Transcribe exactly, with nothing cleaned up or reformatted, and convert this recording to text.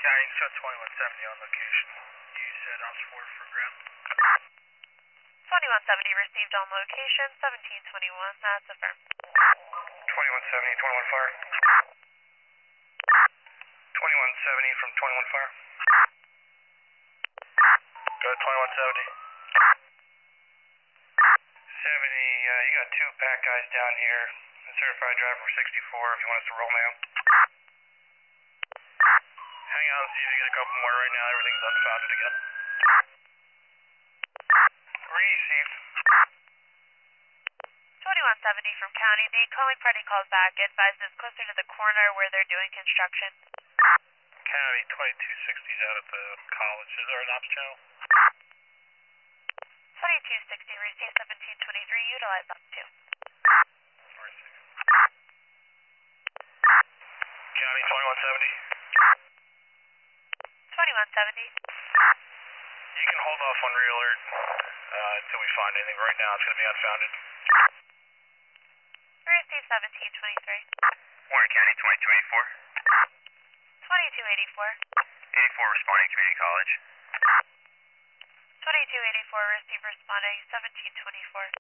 County, show twenty-one seventy on location. You said ops four for ground. twenty-one seventy received on location, seventeen twenty-one, that's affirmed. twenty-one seventy, twenty-one fire. twenty-one seventy from twenty-one fire. Go to twenty-one seventy. seventy, uh, you got two pack guys down here. A certified driver sixty-four if you want us to roll now. Hang on, see if you get a couple more right now. Everything's unfounded again. Received. twenty-one seventy from County B, calling Freddie calls back, advises closer to the corner where they're doing construction. County twenty-two sixty's out at the college. Is there an ops channel? twenty-two sixty received seventeen twenty-three, utilize up two. County twenty-one seventy. twenty-one seventy. You can hold off on re-alert uh, until we find anything. Right now it's going to be unfounded. Received seventeen twenty-three. Warren County twenty-two eighty-four. twenty-two eighty-four. eighty-four responding community college. twenty-two eighty-four received responding seventeen twenty-four.